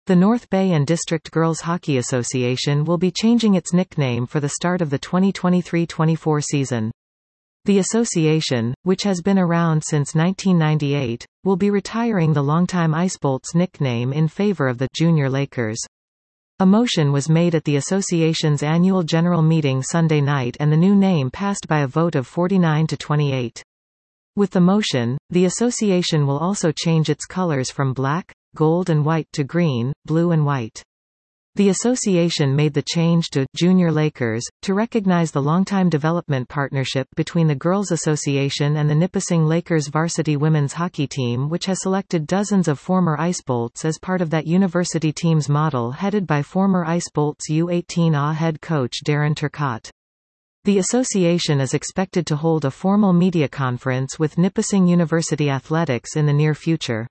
The North Bay and District Girls Hockey Association will be changing its nickname for the start of the 2023-24 season. The association, which has been around since 1998, will be retiring the longtime IceBolts nickname in favor of the Junior Lakers. A motion was made at the association's annual general meeting Sunday night and the new name passed by a vote of 49 to 28. With the motion, the association will also change its colors from black, gold and white to green, blue and white. The association made the change to Junior Lakers to recognize the longtime development partnership between the Girls Association and the Nipissing Lakers varsity women's hockey team, which has selected dozens of former IceBolts as part of that university team's model headed by former IceBolts U18A head coach Darren Turcotte. The association is expected to hold a formal media conference with Nipissing University Athletics in the near future.